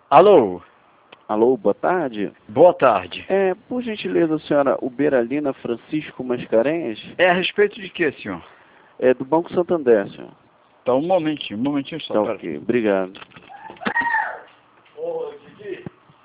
Alô, Alô, boa tarde. boa tarde. Por gentileza, senhora Uberalina Francisco Mascarenhas? É a respeito de quê, senhor? É do Banco Santander, senhor. Tá, um momentinho só, Tá pera. ok, obrigado. Ô, Didi.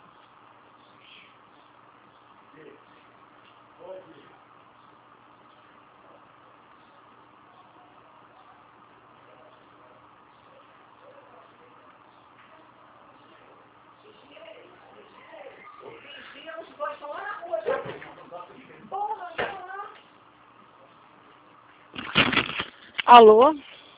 Alô?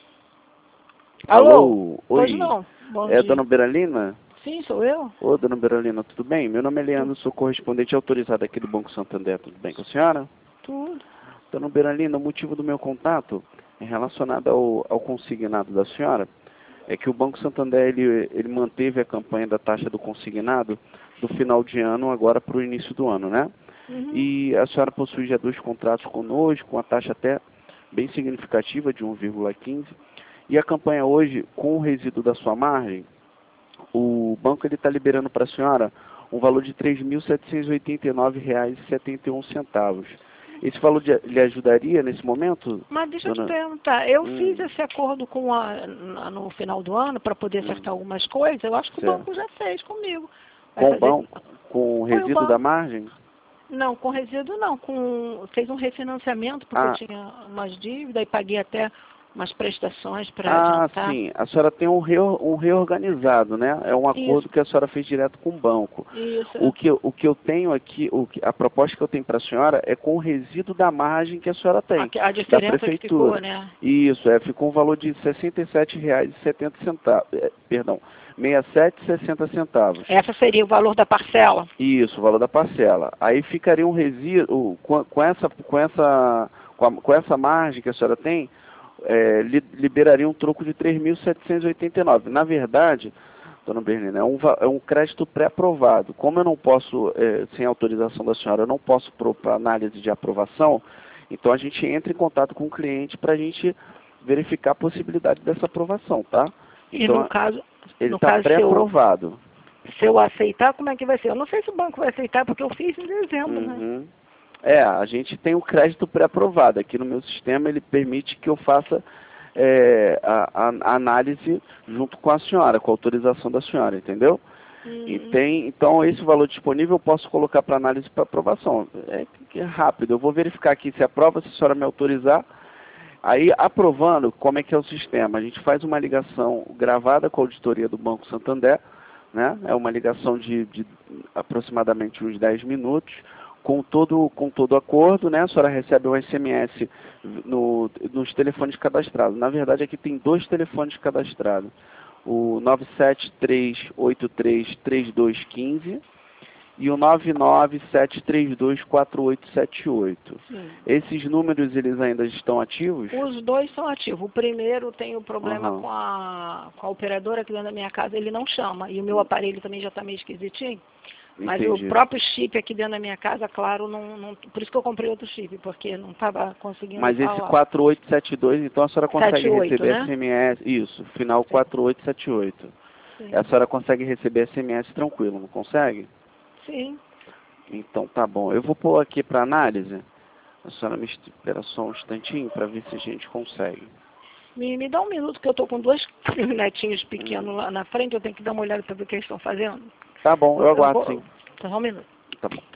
Alô, Pois oi. não. Bom É a dia. dona Uberalina? Sim, sou eu. Ô, dona Uberalina, tudo bem? Meu nome é Leandro, sou correspondente autorizado aqui do Banco Santander, tudo bem com a senhora? Tudo. Dona Uberalina, o motivo do meu contato é relacionado ao consignado da senhora. É que o Banco Santander, ele manteve a campanha da taxa do consignado do final de ano agora para o início do ano, né? Uhum. E a senhora possui já 2 contratos conosco, com a taxa até bem significativa de 1,15. E a campanha hoje, com o resíduo da sua margem, o banco está liberando para a senhora um valor de R$ 3.789,71. Esse valor lhe ajudaria nesse momento, Mas deixa eu te dona? perguntar, eu fiz esse acordo no final do ano para poder acertar algumas coisas, eu acho que o Certo. banco já fez comigo. Vai Com o fazer... banco, com o Foi o resíduo da banco. margem? Não, com resíduo não, fez um refinanciamento porque eu Ah, tinha umas dívidas e paguei até umas prestações para adiantar. sim. A senhora tem um reorganizado, né? É um Isso, acordo que a senhora fez direto com o banco. isso. O que eu tenho aqui, a proposta que eu tenho para a senhora é com o resíduo da margem que a senhora tem, A da diferença que ficou, prefeitura. né? Isso, ficou um valor de R$ 67,70, perdão, 67,60. Essa seria o valor da parcela. Isso, o valor da parcela. Aí ficaria um resíduo, com essa margem que a senhora tem, liberaria um troco de 3.789. Na verdade, dona Bernina, é um crédito pré-aprovado. Como eu não posso, sem autorização da senhora, eu não posso para análise de aprovação, então a gente entra em contato com o cliente para a gente verificar a possibilidade dessa aprovação, tá? E Então, no caso, ele no está caso pré-aprovado. se eu aceitar, como é que vai ser? Eu não sei se o banco vai aceitar, porque eu fiz em dezembro, né? Uhum. A gente tem o crédito pré-aprovado. Aqui no meu sistema ele permite que eu faça a análise junto com a senhora, com a autorização da senhora, entendeu? Então, esse valor disponível eu posso colocar para análise para aprovação. É rápido, eu vou verificar aqui se aprova, se a senhora me autorizar. Aí, aprovando, como é que é o sistema? A gente faz uma ligação gravada com a auditoria do Banco Santander, né? É uma ligação de aproximadamente uns 10 minutos, com todo acordo, né? A senhora recebe um SMS nos telefones cadastrados. Na verdade, aqui tem 2 telefones cadastrados. O 973833215 e o 997324878. Sim. Esses números, eles ainda estão ativos? Os dois são ativos. O primeiro tem o problema Aham. com a operadora aqui dentro da minha casa, ele não chama. E o meu aparelho também já está meio esquisitinho. Mas o Entendi. próprio chip aqui dentro da minha casa, claro, por isso que eu comprei outro chip, porque não estava conseguindo Mas esse falar. 4872, então a senhora consegue 78, receber né? SMS, isso, final Sim. 4878. Sim. A senhora consegue receber SMS tranquilo, não consegue? Sim. Então tá bom. Eu vou pôr aqui para análise. A senhora me espera só um instantinho para ver se a gente consegue. Me dá um minuto que eu estou com 2 netinhos pequenos lá na frente, eu tenho que dar uma olhada para ver o que eles estão fazendo. Tá bom, eu aguardo sim. Só um minuto. Tá bom.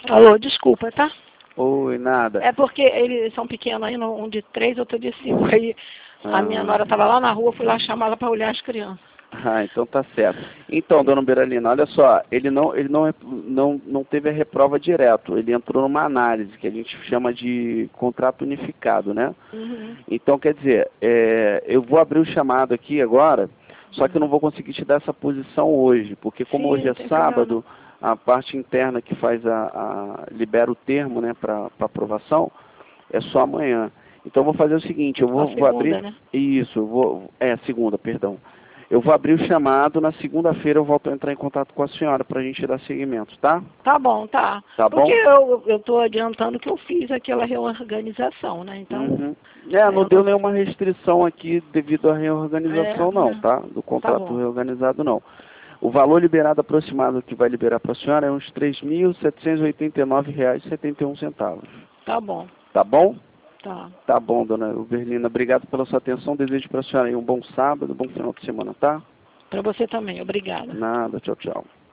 Alô, desculpa, tá? Oi, nada. É porque eles são pequenos aí, um de 3, outro de 5. Aí a minha nora Ah. estava lá na rua, fui lá chamar ela para olhar as crianças. Ah, então tá certo. Então, dona Beralina, olha só, ele não teve a reprova direto, ele entrou numa análise que a gente chama de contrato unificado, né? Uhum. Então, quer dizer, eu vou abrir o chamado aqui agora, só que eu não vou conseguir te dar essa posição hoje, porque como Sim, hoje não é tem problema, sábado, a parte interna que faz libera o termo, né, para aprovação, é só amanhã. Então, eu vou fazer o seguinte, eu Só vou segunda, abrir... né? Isso, segunda, perdão. Eu vou abrir o chamado, na segunda-feira eu volto a entrar em contato com a senhora para a gente dar seguimento, tá? Tá bom, tá. Tá Porque bom? eu tô adiantando que eu fiz aquela reorganização, né? Então, Uhum. Não eu deu não... nenhuma restrição aqui devido à reorganização não, tá? Do Tá contrato bom. reorganizado não. O valor liberado aproximado que vai liberar para a senhora é uns R$ 3.789,71. Tá bom, Tá bom? tá. Tá bom, dona Uberlina. Obrigado pela sua atenção. Desejo para a senhora aí um bom sábado, um bom final de semana, tá? Para você também, obrigada. Nada. Tchau, tchau.